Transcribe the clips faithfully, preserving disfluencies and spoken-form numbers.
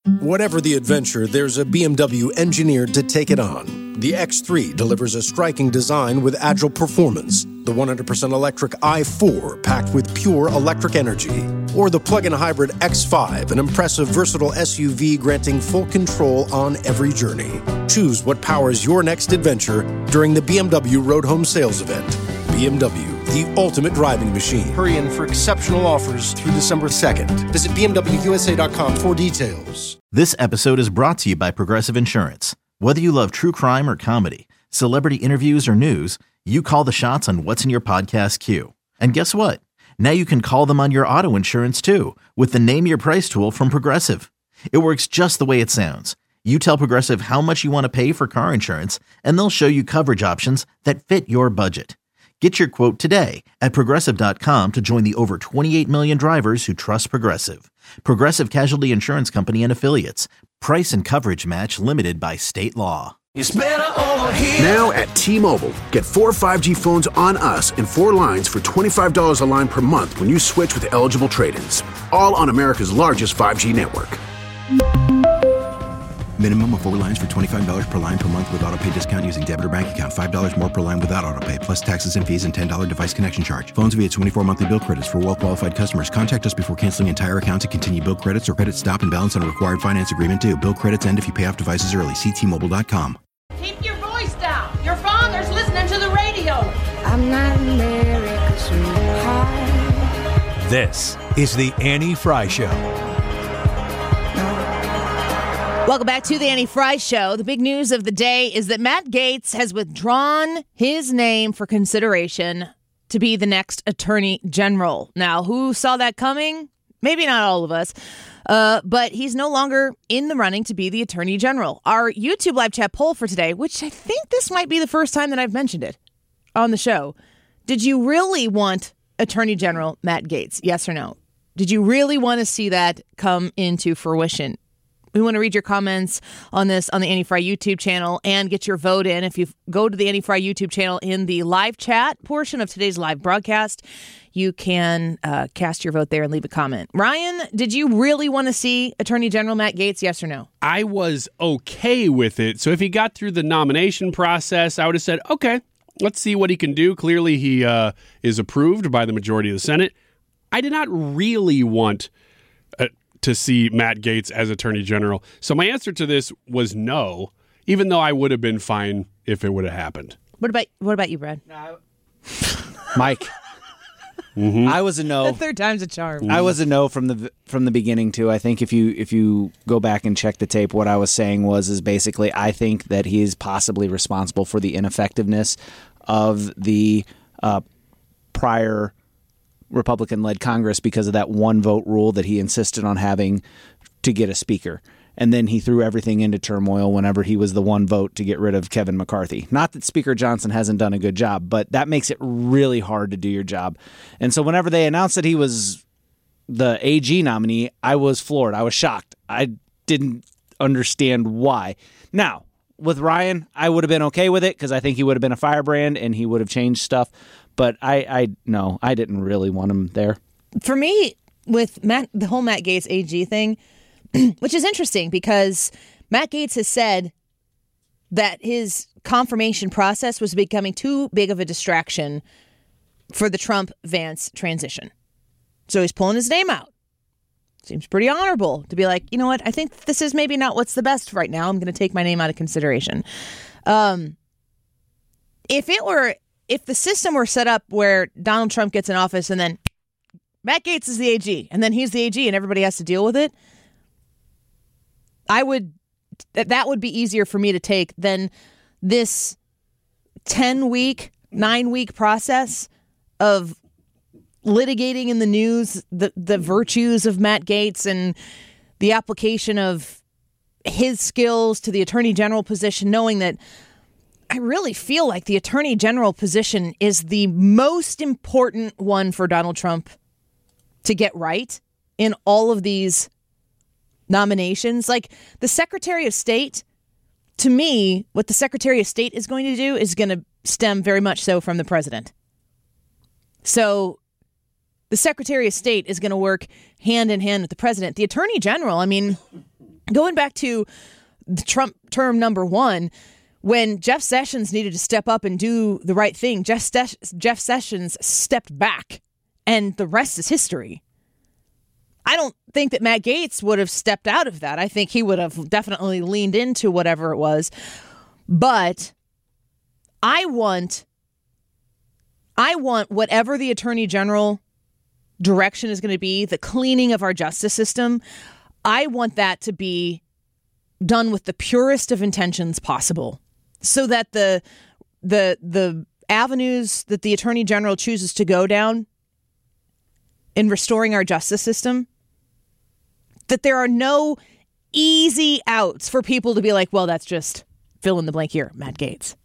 Whatever the adventure, there's a B M W engineered to take it on. The X three delivers a striking design with agile performance. The one hundred percent electric i four packed with pure electric energy. Or the plug-in hybrid X five, an impressive versatile S U V granting full control on every journey. Choose what powers your next adventure during the B M W Road Home Sales Event. B M W, the ultimate driving machine. Hurry in for exceptional offers through December second. Visit B M W U S A dot com for details. This episode is brought to you by Progressive Insurance. Whether you love true crime or comedy, celebrity interviews or news, you call the shots on what's in your podcast queue. And guess what? Now you can call them on your auto insurance too with the Name Your Price tool from Progressive. It works just the way it sounds. You tell Progressive how much you want to pay for car insurance, and they'll show you coverage options that fit your budget. Get your quote today at Progressive dot com to join the over twenty-eight million drivers who trust Progressive. Progressive Casualty Insurance Company and Affiliates. Price and coverage match limited by state law. It's better over here. Now at T-Mobile, get four five G phones on us and four lines for twenty-five dollars a line per month when you switch with eligible trade-ins. All on America's largest five G network. Minimum of four lines for twenty-five dollars per line per month with autopay discount using debit or bank account. five dollars more per line without autopay, plus taxes and fees and ten dollars device connection charge. Phones via twenty-four monthly bill credits for well-qualified customers. Contact us before canceling entire account to continue bill credits or credit stop and balance on a required finance agreement due. Bill credits end if you pay off devices early. See T Mobile dot com. Keep your voice down. Your father's listening to the radio. I'm not America's sweetheart. This is the Annie Fry Show. Welcome back to the Annie Fry Show. The big news of the day is that Matt Gaetz has withdrawn his name for consideration to be the next Attorney General. Now, who saw that coming? Maybe not all of us, uh, but he's no longer in the running to be the Attorney General. Our YouTube live chat poll for today, which I think this might be the first time that I've mentioned it on the show. Did you really want Attorney General Matt Gaetz? Yes or no? Did you really want to see that come into fruition? We want to read your comments on this on the Annie Fry YouTube channel and get your vote in. If you go to the Annie Fry YouTube channel in the live chat portion of today's live broadcast, you can uh, cast your vote there and leave a comment. Ryan, did you really want to see Attorney General Matt Gaetz, yes or no? I was okay with it. So if he got through the nomination process, I would have said, okay, let's see what he can do. Clearly he uh, is approved by the majority of the Senate. I did not really want uh, to see Matt Gaetz as Attorney General. So my answer to this was no, even though I would have been fine if it would have happened. What about what about you, Brad? No. Mike. Mm-hmm. I was a no. The third time's a charm. I was a no from the from the beginning too. I think if you if you go back and check the tape, what I was saying was is basically I think that he is possibly responsible for the ineffectiveness of the uh, prior Republican-led Congress because of that one vote rule that he insisted on having to get a speaker. And then he threw everything into turmoil whenever he was the one vote to get rid of Kevin McCarthy. Not that Speaker Johnson hasn't done a good job, but that makes it really hard to do your job. And so whenever they announced that he was the A G nominee, I was floored. I was shocked. I didn't understand why. Now, with Ryan, I would have been okay with it because I think he would have been a firebrand and he would have changed stuff. But I, I no, I didn't really want him there. For me, with Matt, the whole Matt Gaetz A G thing, which is interesting because Matt Gaetz has said that his confirmation process was becoming too big of a distraction for the Trump-Vance transition. So he's pulling his name out. Seems pretty honorable to be like, you know what, I think this is maybe not what's the best right now. I'm going to take my name out of consideration. Um, if it were, if the system were set up where Donald Trump gets in office and then Matt Gaetz is the A G and then he's the A G and everybody has to deal with it, I would, that would be easier for me to take than this ten-week, nine-week process of litigating in the news the, the virtues of Matt Gaetz and the application of his skills to the Attorney General position, knowing that I really feel like the Attorney General position is the most important one for Donald Trump to get right in all of these nominations. Like the Secretary of State, to me, what the Secretary of State is going to do is going to stem very much so from the president. So the Secretary of State is going to work hand in hand with the president. The Attorney General, I mean, Going back to the Trump term number one, when Jeff Sessions needed to step up and do the right thing, Jeff, Ses- Jeff Sessions stepped back, and the rest is history. I don't think that Matt Gaetz would have stepped out of that. I think he would have definitely leaned into whatever it was. But I want, I want whatever the Attorney General direction is going to be, the cleaning of our justice system, I want that to be done with the purest of intentions possible, so that the the the avenues that the Attorney General chooses to go down in restoring our justice system, that there are no easy outs for people to be like, well, that's just fill in the blank here, Matt Gaetz.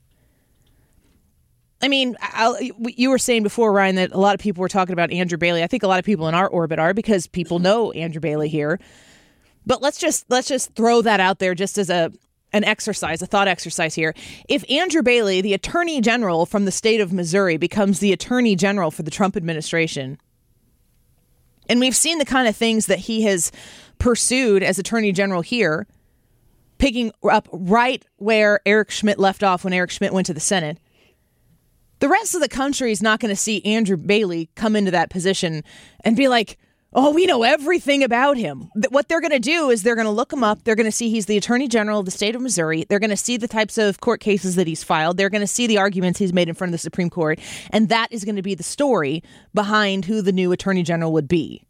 I mean, I'll, you were saying before, Ryan, that a lot of people were talking about Andrew Bailey. I think a lot of people in our orbit are, because people know Andrew Bailey here. But let's just let's just throw that out there just as a an exercise, a thought exercise here. If Andrew Bailey, the Attorney General from the state of Missouri, becomes the Attorney General for the Trump administration, and we've seen the kind of things that he has pursued as Attorney General here, picking up right where Eric Schmidt left off when Eric Schmidt went to the Senate, the rest of the country is not going to see Andrew Bailey come into that position and be like, oh, we know everything about him. What they're going to do is they're going to look him up. They're going to see he's the Attorney General of the state of Missouri. They're going to see the types of court cases that he's filed. They're going to see the arguments he's made in front of the Supreme Court. And that is going to be the story behind who the new Attorney General would be.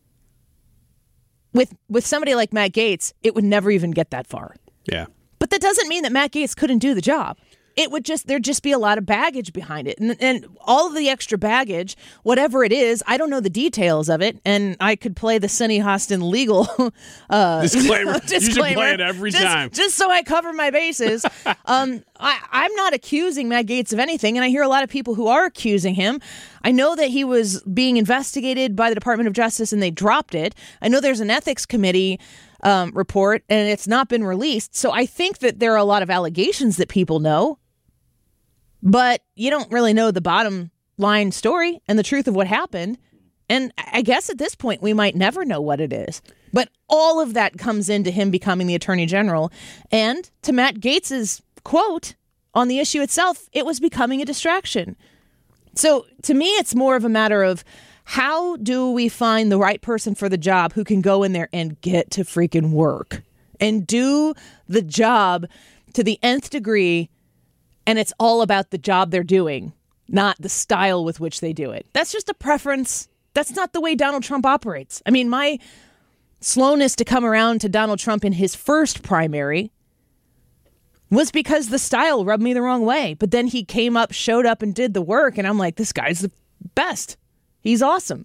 With with somebody like Matt Gaetz, it would never even get that far. Yeah. But that doesn't mean that Matt Gaetz couldn't do the job. It would just, there'd just be a lot of baggage behind it. And, and all of the extra baggage, whatever it is, I don't know the details of it. And I could play the Sunny Hostin legal uh, disclaimer. disclaimer. You should play it every just, time. Just so I cover my bases. um, I, I'm not accusing Matt Gaetz of anything. And I hear a lot of people who are accusing him. I know that he was being investigated by the Department of Justice and they dropped it. I know there's an ethics committee um, report and it's not been released. So I think that there are a lot of allegations that people know. But you don't really know the bottom line story and the truth of what happened. And I guess at this point, we might never know what it is. But all of that comes into him becoming the Attorney General. And to Matt Gaetz's quote on the issue itself, it was becoming a distraction. So to me, it's more of a matter of how do we find the right person for the job who can go in there and get to freaking work and do the job to the nth degree. And it's all about the job they're doing, not the style with which they do it. That's just a preference. That's not the way Donald Trump operates. I mean, my slowness to come around to Donald Trump in his first primary was because the style rubbed me the wrong way. But then he came up, showed up, and did the work. And I'm like, this guy's the best. He's awesome.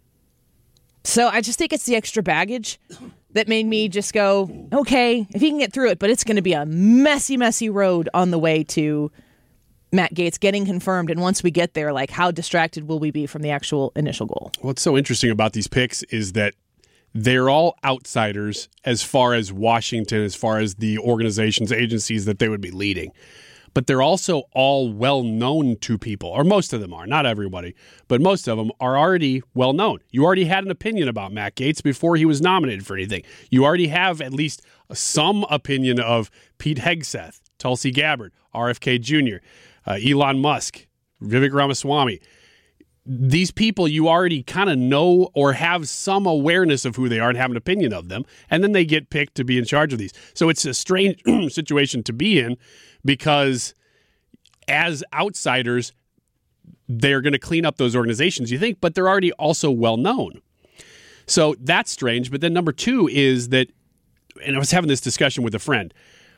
So I just think it's the extra baggage that made me just go, okay, if he can get through it, but it's going to be a messy, messy road on the way to Matt Gaetz getting confirmed. And once we get there, like, how distracted will we be from the actual initial goal? What's so interesting about these picks is that they're all outsiders as far as Washington, as far as the organizations, agencies that they would be leading. But they're also all well-known to people, or most of them are, not everybody, but most of them are already well-known. You already had an opinion about Matt Gaetz before he was nominated for anything. You already have at least some opinion of Pete Hegseth, Tulsi Gabbard, R F K Junior, uh, Elon Musk, Vivek Ramaswamy. These people you already kind of know or have some awareness of who they are and have an opinion of them, and then they get picked to be in charge of these. So it's a strange situation to be in, because as outsiders, they're going to clean up those organizations, you think, but they're already also well known. So that's strange. But then number two is that, and I was having this discussion with a friend,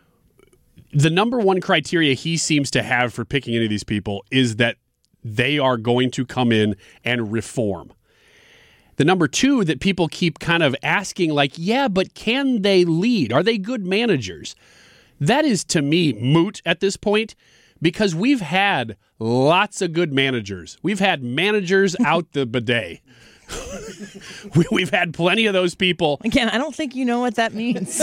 the number one criteria he seems to have for picking any of these people is that they are going to come in and reform. The number two that people keep kind of asking, like, yeah, but can they lead? Are they good managers? That is, to me, moot at this point, because we've had lots of good managers. We've had managers out the bidet. we, we've had plenty of those people. Again, I don't think you know what that means.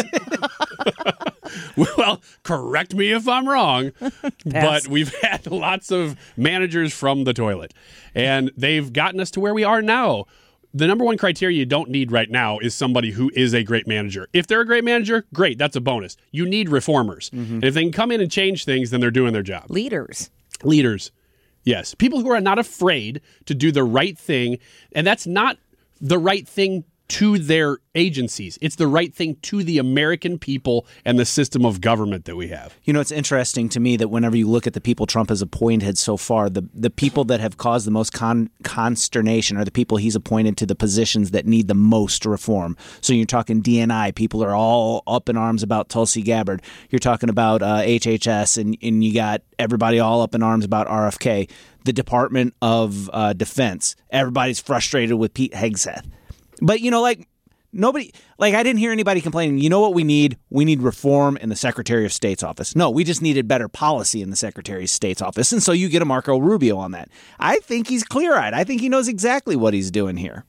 Well, correct me if I'm wrong, but we've had lots of managers from the toilet, and they've gotten us to where we are now. the number one criteria you don't need right now is somebody who is a great manager. If they're a great manager, great, that's a bonus. You need reformers. Mm-hmm. And if they can come in and change things, then they're doing their job. Leaders. Leaders. Yes. People who are not afraid to do the right thing. And that's not the right thing to their agencies. It's the right thing to the American people and the system of government that we have. You know, it's interesting to me that whenever you look at the people Trump has appointed so far, the, the people that have caused the most con- consternation are the people he's appointed to the positions that need the most reform. So you're talking D N I. People are all up in arms about Tulsi Gabbard. You're talking about uh, H H S, and, and you got everybody all up in arms about R F K. The Department of uh, Defense. Everybody's frustrated with Pete Hegseth. But, you know, like, nobody, like, I didn't hear anybody complaining, you know what we need? We need reform in the Secretary of State's office. No, we just needed better policy in the Secretary of State's office. And so you get a Marco Rubio on that. I think he's clear-eyed. I think he knows exactly what he's doing here.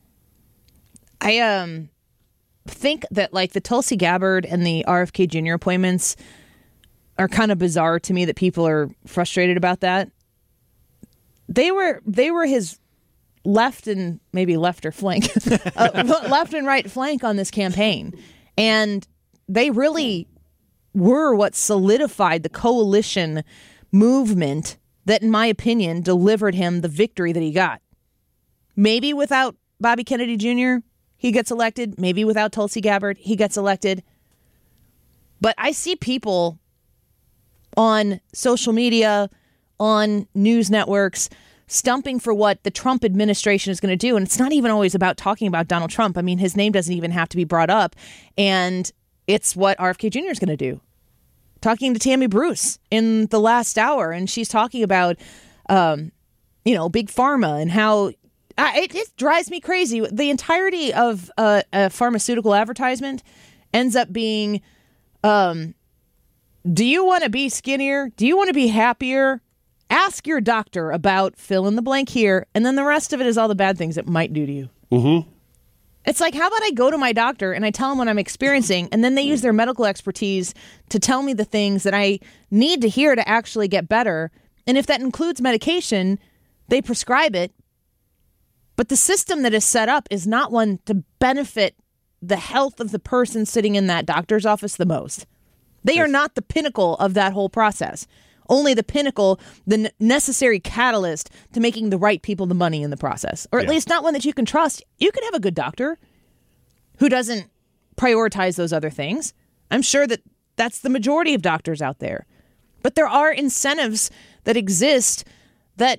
I um think that, like, the Tulsi Gabbard and the R F K Junior appointments are kind of bizarre to me that people are frustrated about that. They were, they were his left and maybe left or flank, uh, left and right flank on this campaign. And they really were what solidified the coalition movement that, in my opinion, delivered him the victory that he got. Maybe without Bobby Kennedy Junior, he gets elected. Maybe without Tulsi Gabbard, he gets elected. But I see people on social media, on news networks, stumping for what the Trump administration is going to do. And it's not even always about talking about Donald Trump. I mean, his name doesn't even have to be brought up. And it's what R F K Junior is going to do. Talking to Tammy Bruce in the last hour, and she's talking about, um, you know, Big Pharma and how uh, it, it drives me crazy. The entirety of uh, a pharmaceutical advertisement ends up being, um, do you want to be skinnier? Do you want to be happier? Ask your doctor about fill in the blank here, and then the rest of it is all the bad things it might do to you. Mm-hmm. It's like, how about I go to my doctor and I tell them what I'm experiencing, and then they use their medical expertise to tell me the things that I need to hear to actually get better. And if that includes medication, they prescribe it. But the system that is set up is not one to benefit the health of the person sitting in that doctor's office the most. They are not the pinnacle of that whole process. Only the pinnacle, the necessary catalyst to making the right people the money in the process. Or at yeah. least not one that you can trust. You can have a good doctor who doesn't prioritize those other things. I'm sure that that's the majority of doctors out there. But there are incentives that exist that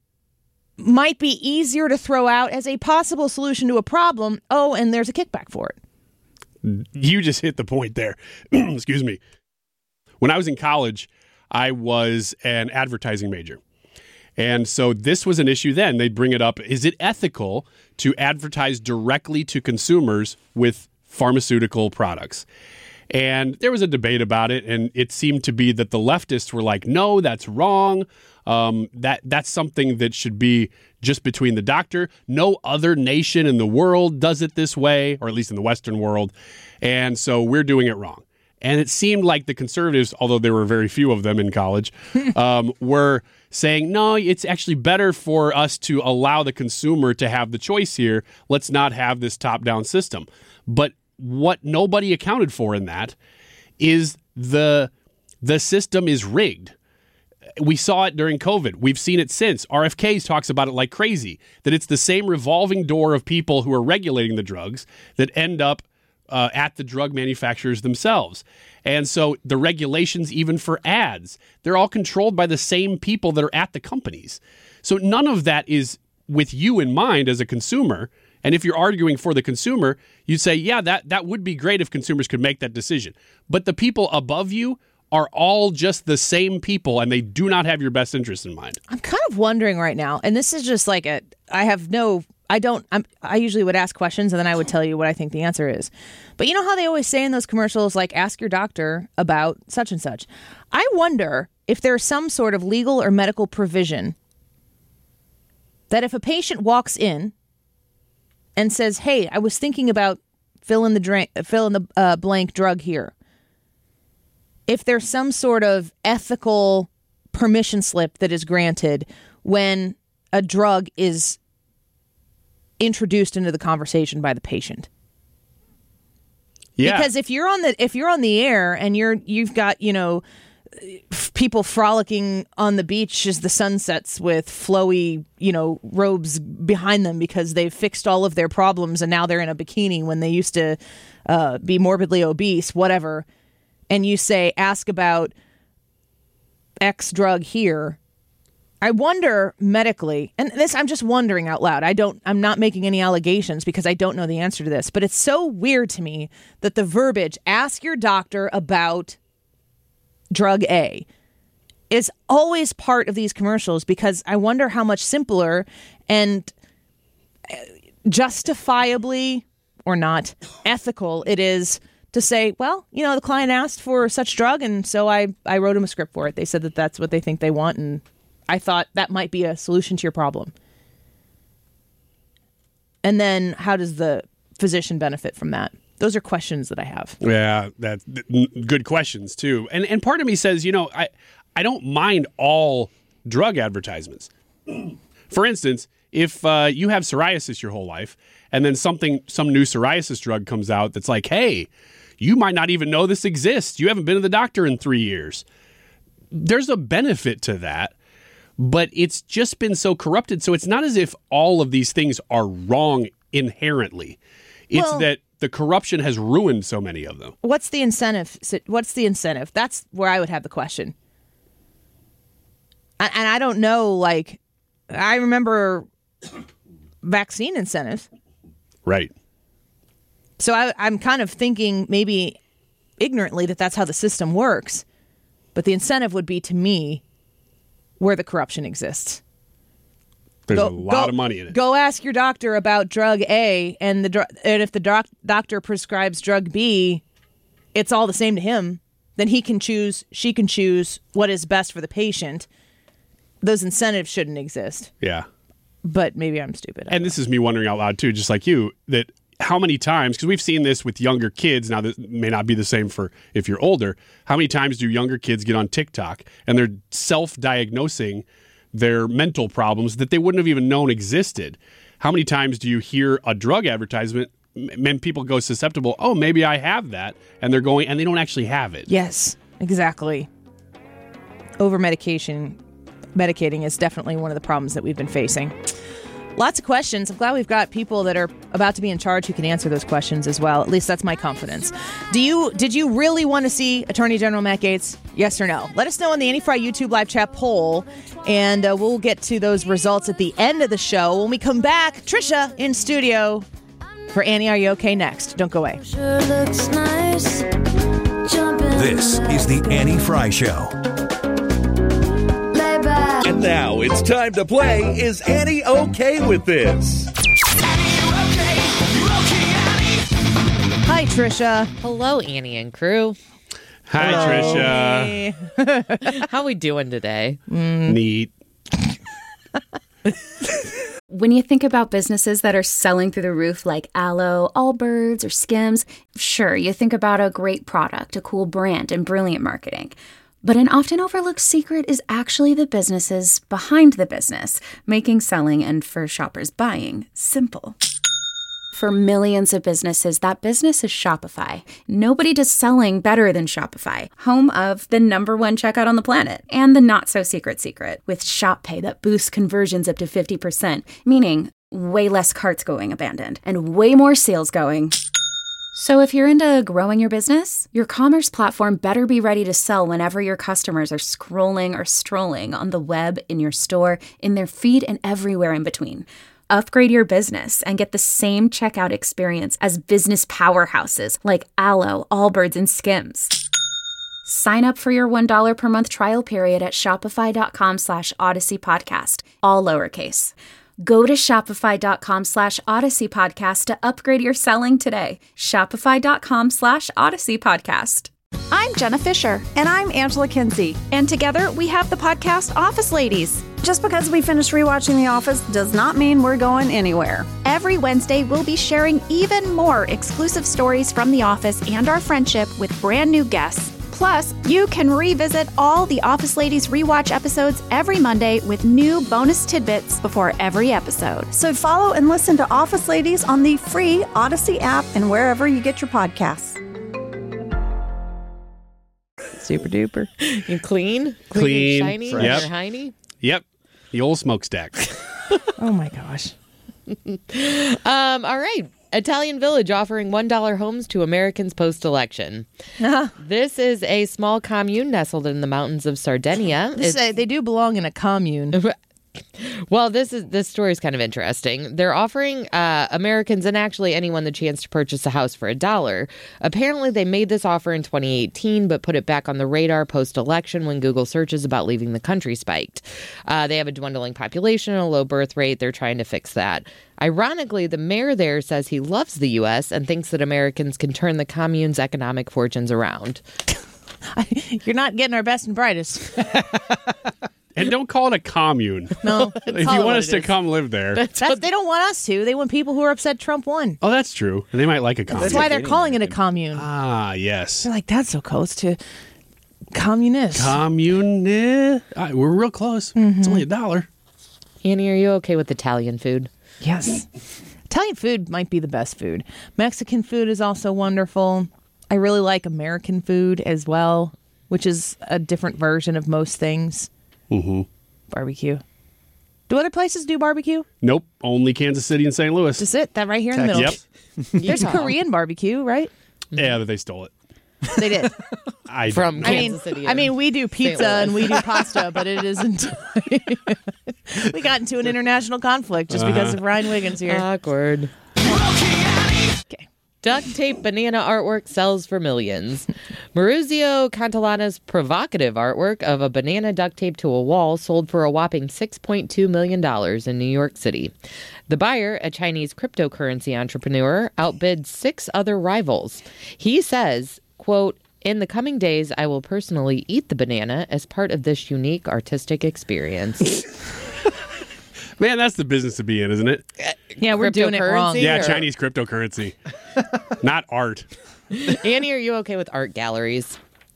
might be easier to throw out as a possible solution to a problem. Oh, and there's a kickback for it. You just hit the point there. Excuse me. When I was in college, I was an advertising major. And so this was an issue then. They'd bring it up. Is it ethical to advertise directly to consumers with pharmaceutical products? And there was a debate about it, and it seemed to be that the leftists were like, no, that's wrong. Um, that that's something that should be just between the doctor. No other nation in the world does it this way, or at least in the Western world. And so we're doing it wrong. And it seemed like the conservatives, although there were very few of them in college, um, were saying, no, it's actually better for us to allow the consumer to have the choice here. Let's not have this top-down system. But what nobody accounted for in that is the the system is rigged. We saw it during COVID. We've seen it since. R F K talks about it like crazy, that it's the same revolving door of people who are regulating the drugs that end up Uh, at the drug manufacturers themselves. And so the regulations, even for ads, they're all controlled by the same people that are at the companies. So none of that is with you in mind as a consumer. And if you're arguing for the consumer, you'd say, yeah, that, that would be great if consumers could make that decision. But the people above you are all just the same people, and they do not have your best interest in mind. I'm kind of wondering right now, and this is just like a, I have no I don't, I'm, I usually would ask questions and then I would tell you what I think the answer is. But you know how they always say in those commercials, like, ask your doctor about such and such. I wonder if there's some sort of legal or medical provision that if a patient walks in and says, hey, I was thinking about fill in the, drink, fill in the uh, blank drug here. If there's some sort of ethical permission slip that is granted when a drug is introduced into the conversation by the patient. Yeah. Because if you're on the if you're on the air and you're you've got, you know, people frolicking on the beach as the sun sets with flowy, you know, robes behind them because they've fixed all of their problems and now they're in a bikini when they used to uh, be morbidly obese, whatever. And you say, ask about X drug here. I wonder medically, and this I'm just wondering out loud. I don't, I'm not making any allegations because I don't know the answer to this, but it's so weird to me that the verbiage, ask your doctor about drug A, is always part of these commercials because I wonder how much simpler and justifiably or not ethical it is to say, well, you know, the client asked for such drug and so I, I wrote him a script for it. They said that that's what they think they want and I thought that might be a solution to your problem. And then how does the physician benefit from that? Those are questions that I have. Yeah, that's good questions too. And and part of me says, you know, I I don't mind all drug advertisements. For instance, if uh, you have psoriasis your whole life and then something some new psoriasis drug comes out that's like, hey, you might not even know this exists. You haven't been to the doctor in three years. There's a benefit to that. But it's just been so corrupted. So it's not as if all of these things are wrong inherently. It's Well, that the corruption has ruined so many of them. What's the incentive? What's the incentive? That's where I would have the question. And I don't know, like, I remember vaccine incentives. Right. So I, I'm kind of thinking maybe ignorantly that that's how the system works. But the incentive would be, to me, where the corruption exists. There's go, a lot go, of money in it. Go ask your doctor about drug A, and the dr- and if the doc- doctor prescribes drug B, it's all the same to him. Then he can choose, she can choose what is best for the patient. Those incentives shouldn't exist. Yeah. But maybe I'm stupid. And this is me wondering out loud, too, just like you, that how many times, because we've seen this with younger kids, now this may not be the same for if you're older, how many times do younger kids get on TikTok and they're self-diagnosing their mental problems that they wouldn't have even known existed? How many times do you hear a drug advertisement and people go susceptible, oh, maybe I have that, and they're going, and they don't actually have it? Yes, exactly. Over-medication, medicating is definitely one of the problems that we've been facing. Lots of questions. I'm glad we've got people that are about to be in charge who can answer those questions as well. At least that's my confidence. Do you? Did you really want to see Attorney General Matt Gaetz? Yes or no? Let us know on the Annie Fry YouTube live chat poll, and uh, we'll get to those results at the end of the show. When we come back, Trisha in studio for Annie, Are You Okay? Next. Don't go away. Sure looks nice. This is the Annie Fry Show. And now it's time to play Is Annie Okay With This? Hi, Trisha. Hello, Annie and crew. Hi, Hello. Trisha. How we doing today? Mm. Neat. When you think about businesses that are selling through the roof like Aloe, Allbirds, or Skims, sure, you think about a great product, a cool brand, and brilliant marketing. But an often overlooked secret is actually the businesses behind the business, making selling and for shoppers buying simple. For millions of businesses, that business is Shopify. Nobody does selling better than Shopify, home of the number one checkout on the planet and the not-so-secret secret with Shop Pay that boosts conversions up to fifty percent, meaning way less carts going abandoned and way more sales going. So if you're into growing your business, your commerce platform better be ready to sell whenever your customers are scrolling or strolling on the web, in your store, in their feed, and everywhere in between. Upgrade your business and get the same checkout experience as business powerhouses like Aloe, Allbirds, and Skims. Sign up for your one dollar per month trial period at shopify.com slash Odyssey Podcast, all lowercase. Go to shopify.com slash Odyssey Podcast to upgrade your selling today. Shopify.com slash Odyssey Podcast. I'm Jenna Fisher. And I'm Angela Kinsey. And together we have the podcast Office Ladies. Just because we finished rewatching The Office does not mean we're going anywhere. Every Wednesday, we'll be sharing even more exclusive stories from The Office and our friendship with brand new guests. Plus, you can revisit all the Office Ladies rewatch episodes every Monday with new bonus tidbits before every episode. So follow and listen to Office Ladies on the free Odyssey app and wherever you get your podcasts. Super duper. You clean? Clean, Clean, and shiny? fresh. Yep. Or hiney? Yep. The old smokestack. Oh my gosh. um, all right. Italian Village offering one dollar homes to Americans post-election. Uh-huh. This is a small commune nestled in the mountains of Sardinia. This, uh, they do belong in a commune. Well, this is this story is kind of interesting. They're offering uh, Americans and actually anyone the chance to purchase a house for a dollar. Apparently, they made this offer in twenty eighteen, but put it back on the radar post-election when Google searches about leaving the country spiked. Uh, they have a dwindling population and a low birth rate. They're trying to fix that. Ironically, the mayor there says he loves the U S and thinks that Americans can turn the commune's economic fortunes around. You're not getting our best and brightest. And don't call it a commune. No. If you want us to come live there. That's, they don't want us to. They want people who are upset Trump won. Oh, that's true. They might like a commune. That's why they're calling it a commune. Ah, yes. They're like, that's so close to communist. Commune. Uh, we're real close. Mm-hmm. It's only a dollar. Annie, are you okay with Italian food? Yes. Italian food might be the best food. Mexican food is also wonderful. I really like American food as well, which is a different version of most things. Mm-hmm. Barbecue. Do other places do barbecue? Nope. Only Kansas City and Saint Louis. Just it. That right here in the middle. Yep. There's Korean barbecue, right? Yeah, but they stole it. They did. I From I mean, Kansas City. I mean, we do pizza and we do pasta, but it isn't. We got into an international conflict just Uh-huh. because of Ryan Wiggins here. Awkward. Okay. Duct tape banana artwork sells for millions. Maurizio Cantillana's provocative artwork of a banana duct taped to a wall sold for a whopping six point two million dollars in New York City. The buyer, a Chinese cryptocurrency entrepreneur, outbid six other rivals. He says, quote, "In the coming days, I will personally eat the banana as part of this unique artistic experience." Man, that's the business to be in, isn't it? Yeah, we're doing it wrong. Yeah, or- Chinese cryptocurrency. Not art. Annie, are you okay with art galleries?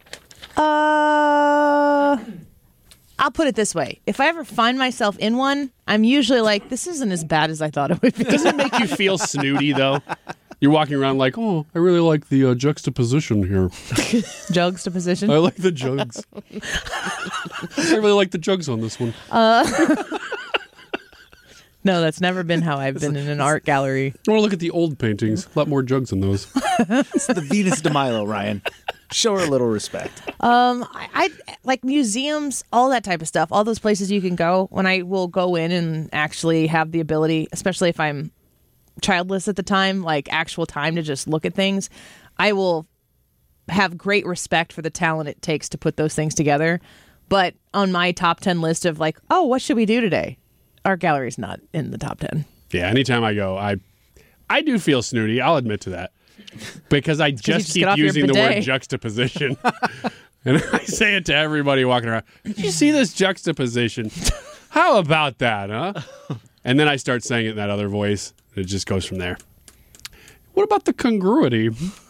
Uh, I'll put it this way. If I ever find myself in one, I'm usually like, this isn't as bad as I thought it would be. Doesn't it make you feel snooty, though? You're walking around like, oh, I really like the uh, juxtaposition here. Juxtaposition? I like the jugs. I really like the jugs on this one. Uh, no, that's never been how I've been in an art gallery. I want to look at the old paintings. A lot more jugs in those. It's the Venus de Milo, Ryan. Show her a little respect. Um, I, I like museums, all that type of stuff. All those places you can go. When I will go in and actually have the ability, especially if I'm childless at the time, like actual time to just look at things, I will have great respect for the talent it takes to put those things together. But on my top ten list of like, oh, what should we do today? Art gallery's not in the top ten. Yeah, anytime I go, I I do feel snooty. I'll admit to that. Because I just, just keep get using the bidet. word juxtaposition. And I say it to everybody walking around. Did you see this juxtaposition? How about that, huh? And then I start saying it in that other voice. It just goes from there. What about the congruity?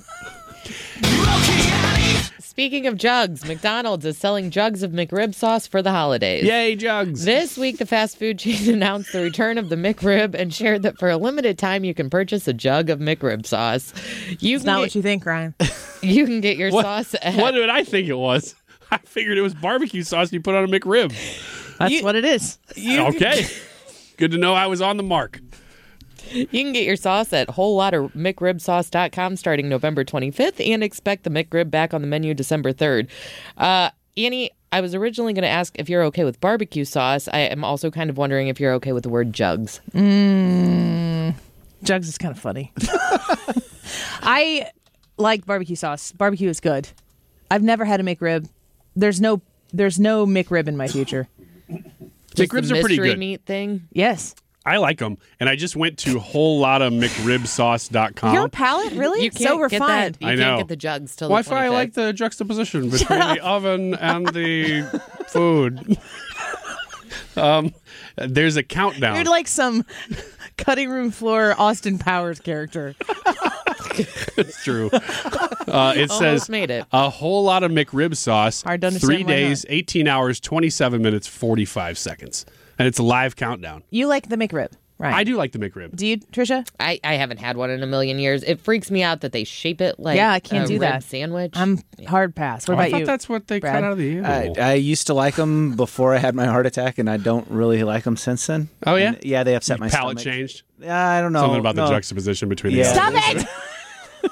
Speaking of jugs, McDonald's is selling jugs of McRib sauce for the holidays. Yay, jugs. This week, the fast food chain announced the return of the McRib and shared that for a limited time, you can purchase a jug of McRib sauce. You It's can not get, what you think, Ryan. You can get your What, sauce at... what did I think it was? I figured it was barbecue sauce you put on a McRib. That's You- what it is. You, Okay. Good to know I was on the mark. You can get your sauce at whole lot of mcrib sauce dot com starting November twenty-fifth and expect the McRib back on the menu December third. Uh, Annie, I was originally going to ask if you're okay with barbecue sauce. I am also kind of wondering if you're okay with the word jugs. Mm, jugs is kind of funny. I like barbecue sauce. Barbecue is good. I've never had a McRib. There's no there's no McRib in my future. Just McRibs the are pretty mystery good. meat thing. Yes. I like them. And I just went to whole lot of mcrib sauce dot com. Your palate, really? You can't so get refined. that. You I can't know. get the jugs till Well, the I find I like twenty-fifth. the juxtaposition between the oven and the food. um, there's a countdown. You're like some cutting room floor Austin Powers character. It's true. Uh, it Almost says made it. a whole lot of McRib sauce. Hard to understand Three why days, eighteen hours, twenty-seven minutes, forty-five seconds. And it's a live countdown. You like the McRib, right? I do like the McRib. Do you, Trisha? I, I haven't had one in a million years. It freaks me out that they shape it like Yeah, I can't a do rib that. sandwich. I'm hard pass. What Oh, I about thought you? that's what they Brad? cut out of the I, animal. I used to like them before I had my heart attack, and I don't really like them since then. Oh, yeah? And, yeah, they upset my Palate stomach. changed? Yeah, I don't know. Something about no. the juxtaposition between the Yeah. Stop elements. it!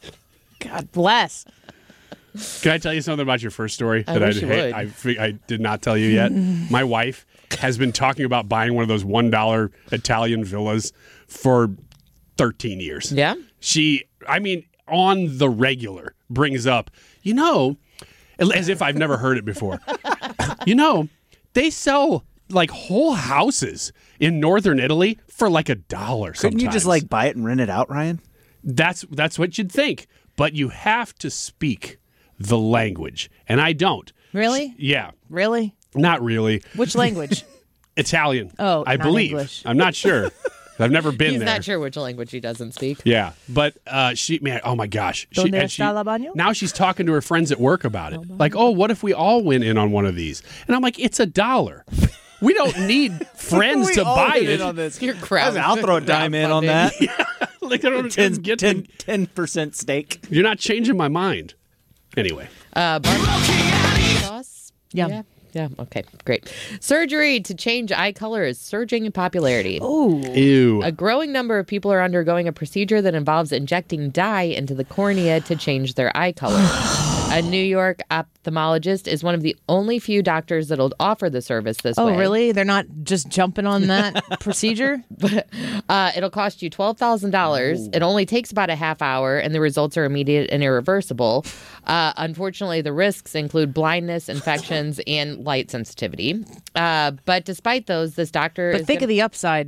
God bless. Can I tell you something about your first story I that wish you I, would. I, fi- I did not tell you yet? My wife has been talking about buying one of those one dollar Italian villas for thirteen years. Yeah? She, I mean, on the regular, brings up, you know, as if I've never heard it before. You know, they sell like whole houses in northern Italy for like a dollar. Couldn't you just sometimes. like buy it and rent it out, Ryan? That's that's what you'd think, but you have to speak the language, and I don't. Really? Yeah, Really? not really. Which language? Italian. Oh, I not believe. English. I'm not sure. I've never been He's there. not sure which language he doesn't speak. Yeah, but uh, she, man, oh my gosh, she, Donde and she- está la baño? now she's talking to her friends at work about it. Like, oh, what if we all went in on one of these? And I'm like, it's a dollar. We don't need friends We to all buy get it. in on this. Your crowd. I'll throw a dime in on that. Like, I don't ten, get ten, the- ten percent stake. You're not changing my mind. Anyway, Uh, barbecue sauce? Yum. Yeah. Yeah. Okay. Great. Surgery to change eye color is surging in popularity. Oh. ew. A growing number of people are undergoing a procedure that involves injecting dye into the cornea to change their eye color. A New York ophthalmologist is one of the only few doctors that'll offer the service this Oh, way. really? They're not just jumping on that procedure? Uh, it'll cost you twelve thousand dollars. It only takes about a half hour, and the results are immediate and irreversible. Uh, unfortunately, the risks include blindness, infections, and light sensitivity. Uh, but despite those, this doctor But is think gonna- of the upside.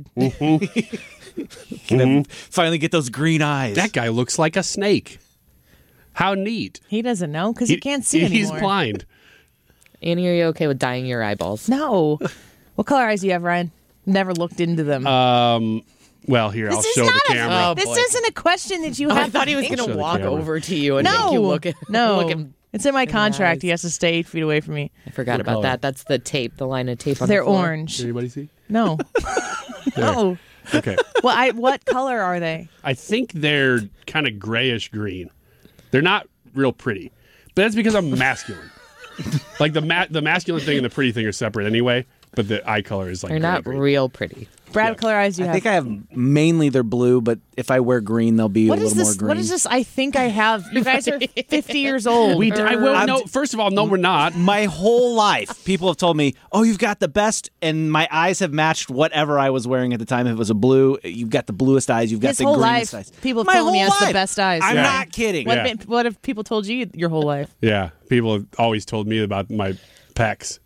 Gonna finally get those green eyes. That guy looks like a snake. How neat. He doesn't know because he, can't see He's anymore. blind. Annie, are you okay with dyeing your eyeballs? No. What color eyes do you have, Ryan? Never looked into them. Um, well, here, I'll this is show not the a- camera. Oh, this boy. isn't a question that you Oh, have I thought he was to going Show to the walk camera. over to you and No. make you look at no. look him. It's in my in the contract. eyes. He has to stay eight feet away from me. I forgot about that. That's the tape, the line of tape on They're the floor. orange. Did anybody see? No. no. Okay. Well, I, what color are they? I think they're kind of grayish green. They're not real pretty, but that's because I'm masculine. Like the ma- the masculine thing and the pretty thing are separate anyway, but the eye color is like They're gray not green. real pretty. Brad, what color eyes do you I have? think I have mainly they're blue, but if I wear green, they'll be What a is little this? more green. What is this? I think I have. You guys are fifty years old. We, I will I'm- no. First of all, no, we're not. My whole life, people have told me, "Oh, you've got the best," and my eyes have matched whatever I was wearing at the time. If it was a blue, you've got the bluest eyes. You've got His the whole greenest life, eyes. people have My told me he whole has the life. best eyes. I'm Yeah. not kidding. What, Yeah. if, what have people told you your whole life? Yeah, people have always told me about my pecs.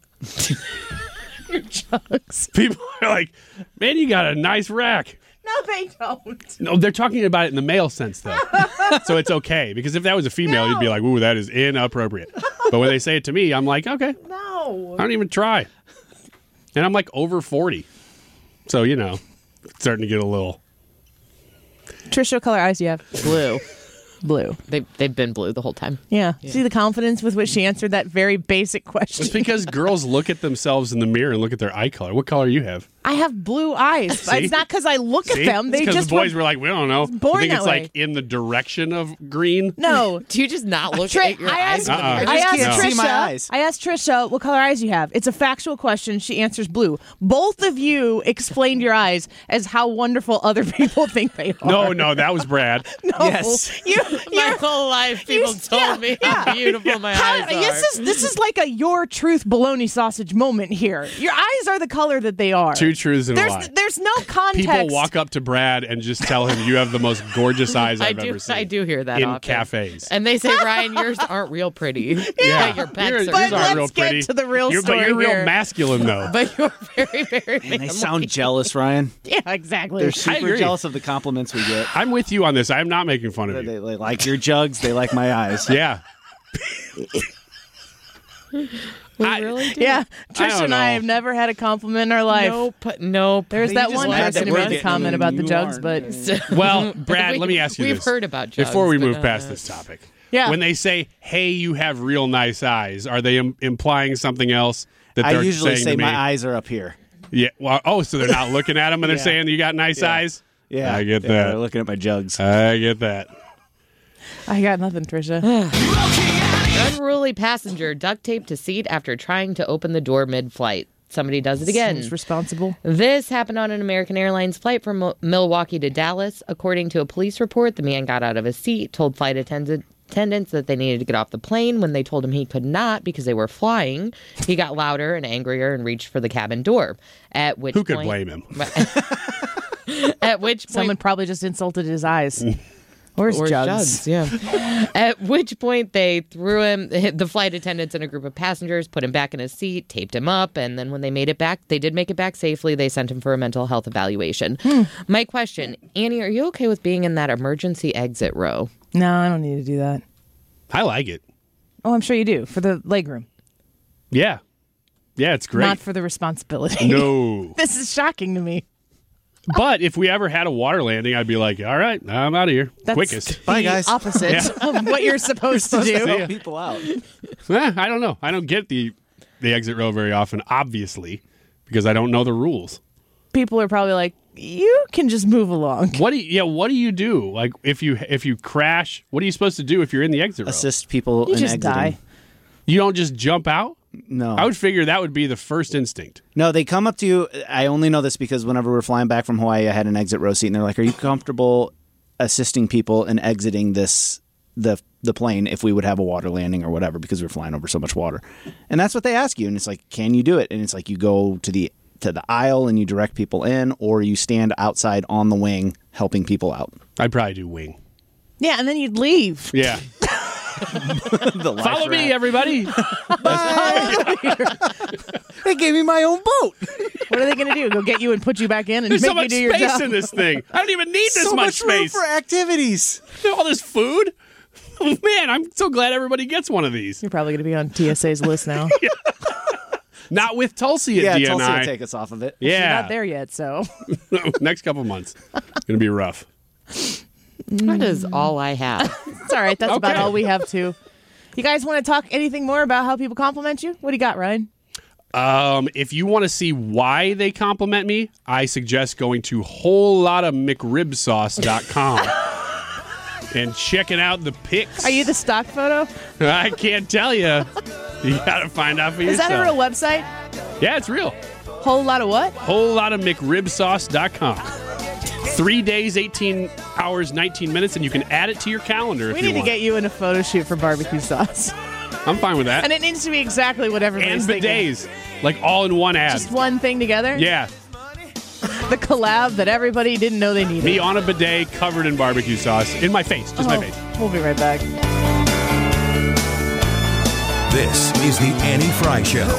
Your jugs. People are like, "Man, you got a nice rack." No, they don't. No, they're talking about it in the male sense, though. So it's okay. Because if that was a female, you'd be like, ooh, that is inappropriate. But when they say it to me, I'm like, okay. No. I don't even try. And I'm like over forty. So, you know, starting to get a little. Trisha, what color eyes do you have? Blue. Blue. They, they've been blue the whole time. Yeah. See the confidence with which she answered that very basic question? It's because girls look at themselves in the mirror and look at their eye color. What color you have? I have blue eyes. See? It's not because I look See? at them. They because just the boys were- were like, we don't know. born I think that it's way. like in the direction of green. No. Do you just not look Tri- at your I eyes? asked, Uh-uh. I I just asked can't Trisha. see my eyes. I asked Trisha, what color eyes you have? It's a factual question. She answers blue. Both of you explained your eyes as how wonderful other people think they are. No, no, that was Brad. No. Yes. You, My you're- whole life, you- people told yeah, me yeah. how beautiful my How- eyes are. this is this is like a your truth bologna sausage moment here. Your eyes are the color that they are. Two truths and a There's lie. there's no context. People walk up to Brad and just tell him you have the most gorgeous eyes I I've do. ever seen. I do hear that in often. cafes. And they say, Ryan, yours aren't real pretty. Yeah, But your Yours- pets yours are. But aren't let's real get pretty. to the real you're, story But you're real here. masculine, though. But you're very, very And they manly. sound jealous, Ryan. Yeah, exactly. They're super agree. jealous of the compliments we get. I'm with you on this. I'm not making fun of They, you. they like your jugs. They like my eyes. Yeah. We really do. Yeah, I Trish don't and I know. have never had a compliment in our life. Nope. Nope. There's You that just one glad person that who we're made a getting comment them about and the you jugs, aren't. but Well, Brad, We- let me ask you we've this. heard about jugs, Before we but move not past us. this topic. Yeah. When they say, hey, you have real nice eyes, are they Im- implying something else that I they're usually saying say to me? my eyes are up here. Yeah. Well, oh, so they're not looking at them and they're Yeah. saying you got nice Yeah. eyes? Yeah, I get yeah, that. They're looking at my jugs. I get that. I got nothing, Trisha. Unruly passenger duct taped to seat after trying to open the door mid-flight. Somebody does it again. Seems responsible. This happened on an American Airlines flight from Mil- Milwaukee to Dallas. According to a police report, the man got out of his seat, told flight attendant, attendants that they needed to get off the plane. When they told him he could not because they were flying, he got louder and angrier and reached for the cabin door. At which Who could point, blame him? At which point, Someone probably just insulted his eyes. Or his Or jugs. jugs, yeah. At which point they threw him, the flight attendants and a group of passengers put him back in his seat, taped him up, and then when they made it back, they did make it back safely. They sent him for a mental health evaluation. Hmm. My question, Annie, are you okay with being in that emergency exit row? No, I don't need to do that. I like it. Oh, I'm sure you do. For the legroom. Yeah. Yeah, it's great. Not for the responsibility. No. This is shocking to me. But if we ever had a water landing, I'd be like, all right, I'm out of here. That's Quickest. the opposite Yeah. of what you're supposed to do. help people out. Eh, I don't know. I don't get the the exit row very often, obviously, because I don't know the rules. People are probably like, you can just move along. What do you, yeah? What do you do? Like if you if you crash, what are you supposed to do if you're in the exit row? Assist people You in just exiting. die. You don't just jump out. No. I would figure that would be the first instinct. No, they come up to you. I only know this because whenever we're flying back from Hawaii, I had an exit row seat, and they're like, "Are you comfortable assisting people in exiting this the the plane if we would have a water landing or whatever because we're flying over so much water?" And that's what they ask you, and it's like, "Can you do it?" And it's like you go to the to the aisle and you direct people in, or you stand outside on the wing helping people out. I'd probably do wing. Yeah, and then you'd leave. Yeah. The life Follow me, raft. everybody. They gave me my own boat. What are they going to do? Go get you and put you back in and There's make so you much do your space job? in this thing. I don't even need this so much, much room space. for activities. All this food. Oh, man, I'm so glad everybody gets one of these. You're probably going to be on T S A's list now. Not with Tulsi at Yeah, D N I. Tulsi will take us off of it. You're Yeah. not there yet, so. Next couple months. Going to be rough. That is all I have. It's all right. That's about Okay. all we have, too. You guys want to talk anything more about how people compliment you? What do you got, Ryan? Um, if you want to see why they compliment me, I suggest going to whole lot of mcrib sauce dot com and checking out the pics. Are you the stock photo? I can't tell you. You got to find out for Is yourself. that a real website? Yeah, it's real. Whole lot of what? whole lot of mcrib sauce dot com. Three days, eighteen hours, nineteen minutes, and you can add it to your calendar if We you need to want. get you in a photo shoot for barbecue sauce. I'm fine with that. And it needs to be exactly what And everybody's thinking. bidets, like all in one ad. Just one thing together? Yeah, The collab that everybody didn't know they needed. me on a bidet covered in barbecue sauce in my face, just Oh, my face. We'll be right back. This is the Annie Fry Show.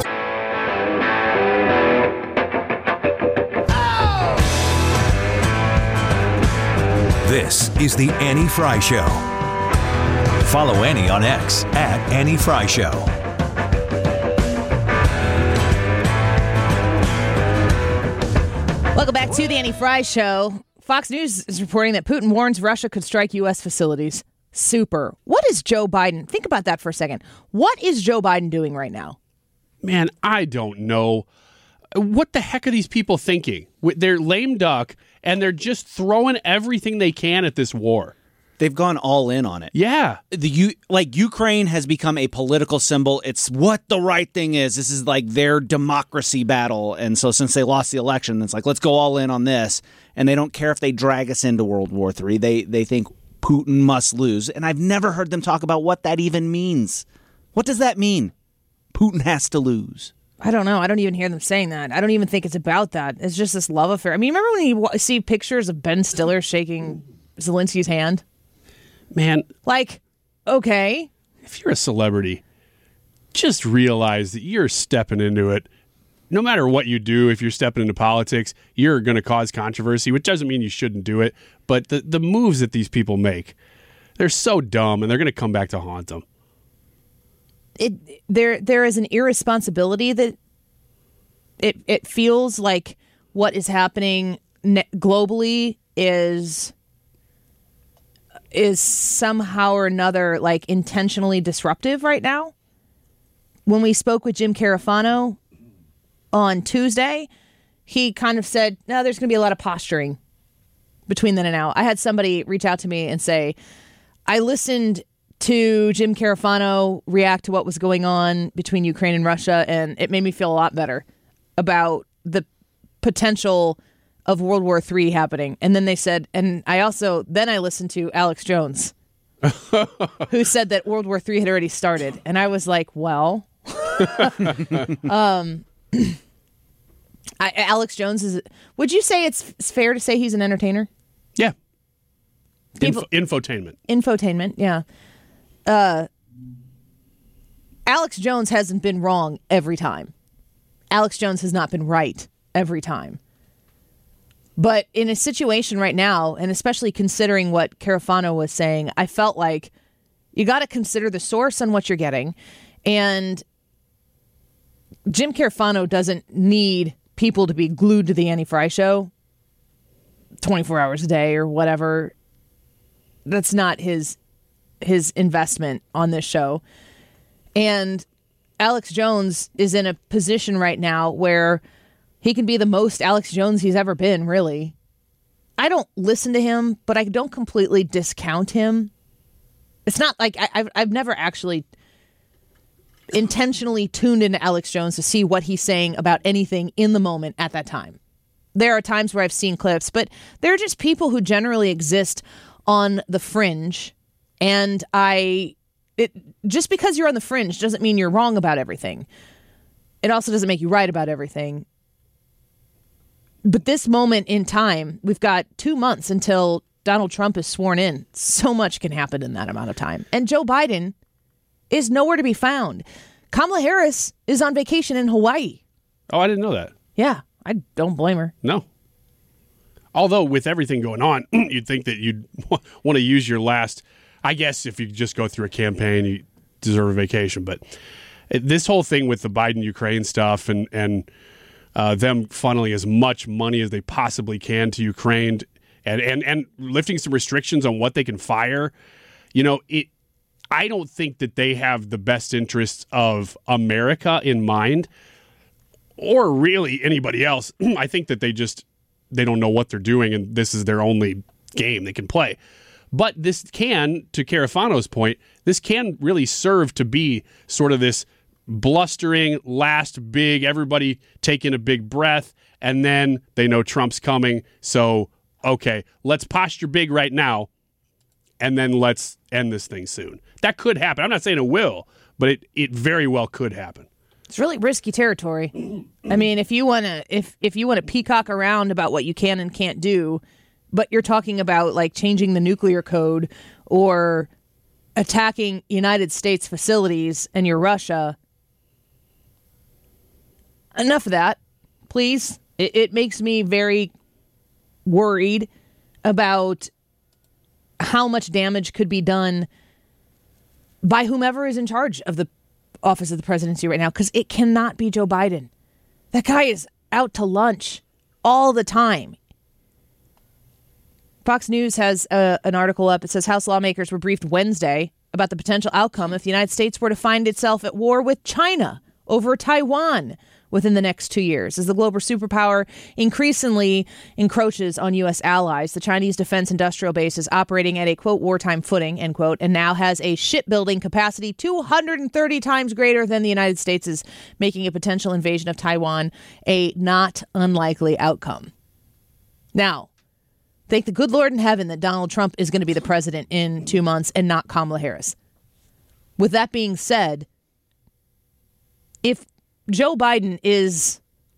This is the Annie Fry Show. Follow Annie on X at Annie Fry Show. Welcome back to the Annie Fry Show. Fox News is reporting that Putin warns Russia could strike U S facilities. Super. What is Joe Biden? Think about that for a second. What is Joe Biden doing right now? Man, I don't know. What the heck are these people thinking? They're lame duck, and they're just throwing everything they can at this war. They've gone all in on it. Yeah. The U, like Ukraine has become a political symbol. It's what the right thing is. This is like their democracy battle. And so since they lost the election, it's like, let's go all in on this. And they don't care if they drag us into World War Three. They they think Putin must lose. And I've never heard them talk about what that even means. What does that mean? Putin has to lose. I don't know. I don't even hear them saying that. I don't even think it's about that. It's just this love affair. I mean, remember when you wa- see pictures of Ben Stiller shaking Zelensky's hand? Man, Like, okay. if you're a celebrity, just realize that you're stepping into it. No matter what you do, if you're stepping into politics, you're going to cause controversy, which doesn't mean you shouldn't do it. But the, the moves that these people make, they're so dumb, and they're going to come back to haunt them. it there there is an irresponsibility that it it feels like what is happening ne- globally is is somehow or another like intentionally disruptive right now. When we spoke with Jim Carafano on Tuesday, he kind of said, no, there's going to be a lot of posturing between then and now. I had somebody reach out to me and say, I listened to Jim Carafano react to what was going on between Ukraine and Russia, and it made me feel a lot better about the potential of World War Three happening. And then they said, and I also, then I listened to Alex Jones, who said that World War Three had already started. And I was like, well, um, I, Alex Jones is, would you say it's, it's fair to say he's an entertainer? Yeah. People, Info, infotainment. Infotainment, yeah. Uh, Alex Jones hasn't been wrong every time. Alex Jones has not been right every time. But in a situation right now, and especially considering what Carafano was saying, I felt like you got to consider the source on what you're getting. And Jim Carafano doesn't need people to be glued to the Annie Fry Show twenty-four hours a day or whatever. That's not his his investment on this show. And Alex Jones is in a position right now where he can be the most Alex Jones he's ever been, really. I don't listen to him, but I don't completely discount him. It's not like I, I've, I've never actually intentionally tuned into Alex Jones to see what he's saying about anything in the moment at that time. There are times where I've seen clips, but there are just people who generally exist on the fringe. And I, it just because you're on the fringe doesn't mean you're wrong about everything. It also doesn't make you right about everything. But this moment in time, we've got two months until Donald Trump is sworn in. So much can happen in that amount of time. And Joe Biden is nowhere to be found. Kamala Harris is on vacation in Hawaii. Oh, I didn't know that. Yeah, I don't blame her. No. Although with everything going on, you'd think that you'd want to use your last, I guess if you just go through a campaign, you deserve a vacation. But this whole thing with the Biden-Ukraine stuff and, and uh, them funneling as much money as they possibly can to Ukraine and, and, and lifting some restrictions on what they can fire, you know, it. I don't think that they have the best interests of America in mind or really anybody else. I think that they just, they don't know what they're doing and this is their only game they can play. But this can, to Carafano's point, this can really serve to be sort of this blustering last big, everybody taking a big breath, and then they know Trump's coming. So, okay, let's posture big right now, and then let's end this thing soon. That could happen. I'm not saying it will, but it, it very well could happen. It's really risky territory. I mean, if you want to if if you want to peacock around about what you can and can't do, but you're talking about like changing the nuclear code or attacking United States facilities and you're Russia, enough of that, please. It, it makes me very worried about how much damage could be done by whomever is in charge of the office of the presidency right now, because it cannot be Joe Biden. That guy is out to lunch all the time. Fox News has uh, an article up. It says House lawmakers were briefed Wednesday about the potential outcome if the United States were to find itself at war with China over Taiwan within the next two years. As the global superpower increasingly encroaches on U S allies, the Chinese defense industrial base is operating at a, quote, wartime footing, end quote, and now has a shipbuilding capacity two hundred thirty times greater than the United States, is making a potential invasion of Taiwan a not unlikely outcome. Now, thank the good Lord in heaven that Donald Trump is going to be the president in two months and not Kamala Harris. With that being said, if Joe Biden is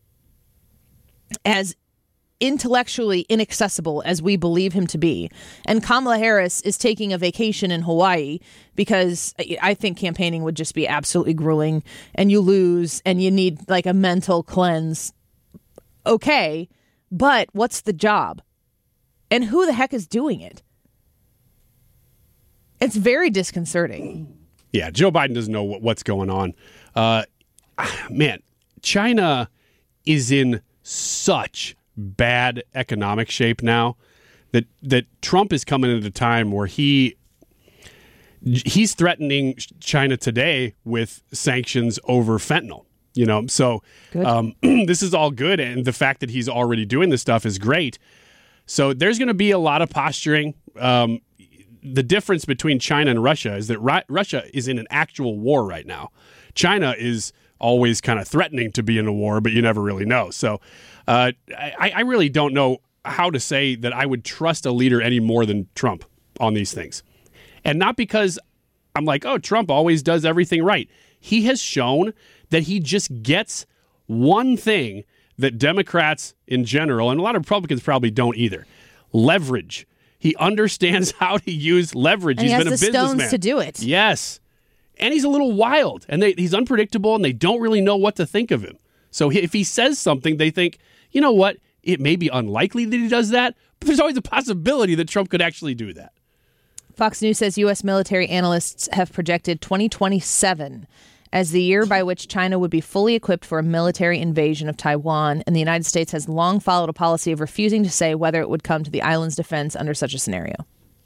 as intellectually inaccessible as we believe him to be, and Kamala Harris is taking a vacation in Hawaii because I think campaigning would just be absolutely grueling and you lose and you need like a mental cleanse. Okay, but what's the job? And who the heck is doing it? It's very disconcerting. Yeah, Joe Biden doesn't know what, what's going on. Uh, man, China is in such bad economic shape now that that Trump is coming at a time where he he's threatening China today with sanctions over fentanyl. You know, so um, this is all good, and the fact that he's already doing this stuff is great. So there's going to be a lot of posturing. Um, the difference between China and Russia is that Ru- Russia is in an actual war right now. China is always kind of threatening to be in a war, but you never really know. So uh, I, I really don't know how to say that I would trust a leader any more than Trump on these things. And not because I'm like, oh, Trump always does everything right. He has shown that he just gets one thing that Democrats in general, and a lot of Republicans probably don't either, leverage. He understands how to use leverage. And he's he has been a the businessman stones to do it. Yes. And he's a little wild, and they, he's unpredictable, and they don't really know what to think of him. So he, if he says something, they think, you know what, it may be unlikely that he does that, but there's always a possibility that Trump could actually do that. Fox News says U S military analysts have projected twenty twenty-seven as the year by which China would be fully equipped for a military invasion of Taiwan, and the United States has long followed a policy of refusing to say whether it would come to the island's defense under such a scenario.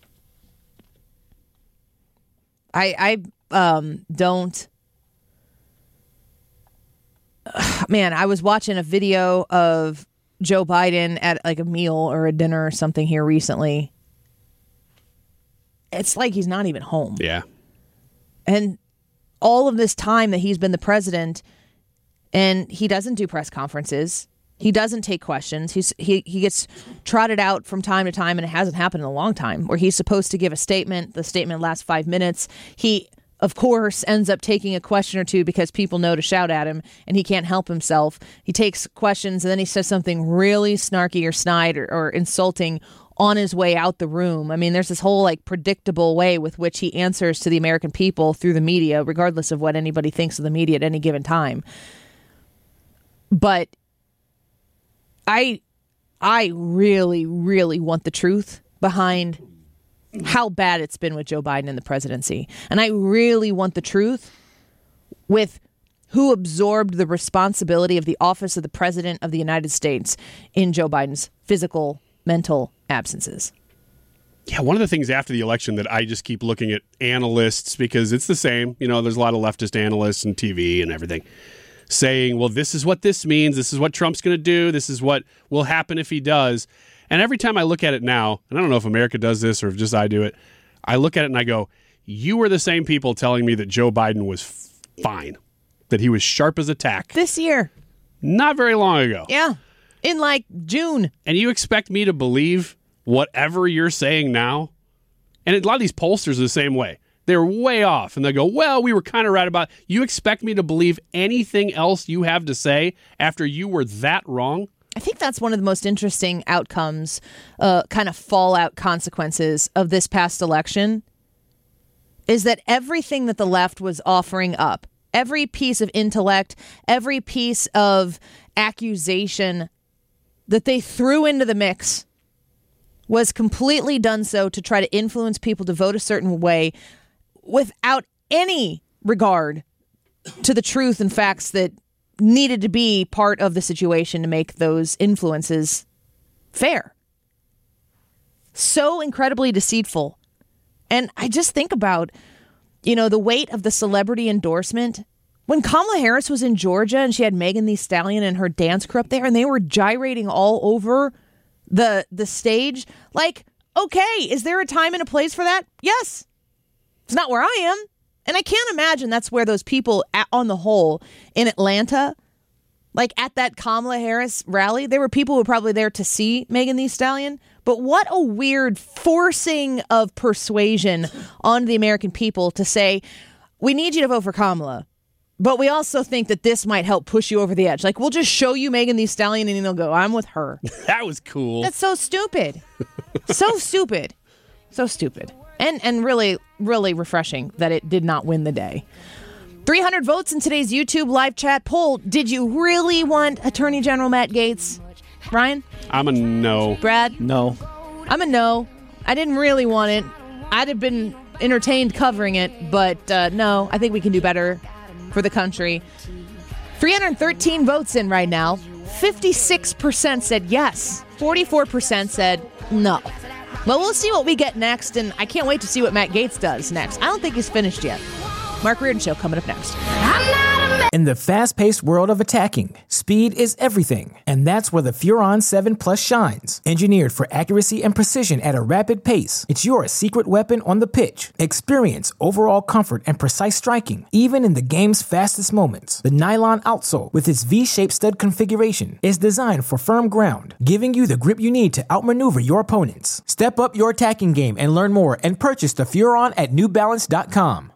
I, I um, don't... Man, I was watching a video of Joe Biden at like a meal or a dinner or something here recently. It's like he's not even home. Yeah. And all of this time that he's been the president, and he doesn't do press conferences. He doesn't take questions. He's he he gets trotted out from time to time, and it hasn't happened in a long time, where he's supposed to give a statement. The statement lasts five minutes. He, of course, ends up taking a question or two because people know to shout at him, and he can't help himself. He takes questions, and then he says something really snarky or snide or, or insulting on his way out the room. I mean, there's this whole like predictable way with which he answers to the American people through the media, regardless of what anybody thinks of the media at any given time. But I, I really, really want the truth behind how bad it's been with Joe Biden in the presidency. And I really want the truth with who absorbed the responsibility of the office of the president of the United States in Joe Biden's physical, mental absences. Yeah, one of the things after the election that I just keep looking at analysts, because it's the same, you know, there's a lot of leftist analysts and T V and everything, saying, well, this is what this means, this is what Trump's going to do, this is what will happen if he does. And every time I look at it now, and I don't know if America does this or if just I do it, I look at it and I go, you were the same people telling me that Joe Biden was f- fine, that he was sharp as a tack. This year. Not very long ago. Yeah, in like June. And you expect me to believe whatever you're saying now? And a lot of these pollsters are the same way. They're way off, and they go, well, we were kind of right about it. You expect me to believe anything else you have to say after you were that wrong? I think that's one of the most interesting outcomes, uh, kind of fallout consequences of this past election, is that everything that the left was offering up, every piece of intellect, every piece of accusation that they threw into the mix was completely done so to try to influence people to vote a certain way without any regard to the truth and facts that needed to be part of the situation to make those influences fair. So incredibly deceitful. And I just think about, you know, the weight of the celebrity endorsement. When Kamala Harris was in Georgia and she had Megan Thee Stallion and her dance crew up there and they were gyrating all over the the stage, like, okay, is there a time and a place for that? Yes. It's not where I am. And I can't imagine that's where those people at, on the whole in Atlanta, like at that Kamala Harris rally, there were people who were probably there to see Megan Thee Stallion. But what a weird forcing of persuasion on the American people to say, we need you to vote for Kamala, but we also think that this might help push you over the edge. Like, we'll just show you Megan Thee Stallion and you'll go, I'm with her. That was cool. That's so stupid. So stupid. So stupid. And and really, really refreshing that it did not win the day. three hundred votes in today's YouTube live chat poll. Did you really want Attorney General Matt Gaetz? Ryan? I'm a no. Brad? No. I'm a no. I didn't really want it. I'd have been entertained covering it, but uh, no, I think we can do better for the country. three hundred thirteen votes in right now. fifty-six percent said yes. forty-four percent said no. Well, we'll see what we get next, and I can't wait to see what Matt Gaetz does next. I don't think he's finished yet. Mark Reardon Show coming up next. In the fast-paced world of attacking, speed is everything, and that's where the Furon seven Plus shines. Engineered for accuracy and precision at a rapid pace, it's your secret weapon on the pitch. Experience overall comfort and precise striking, even in the game's fastest moments. The nylon outsole, with its V-shaped stud configuration, is designed for firm ground, giving you the grip you need to outmaneuver your opponents. Step up your attacking game and learn more and purchase the Furon at New Balance dot com.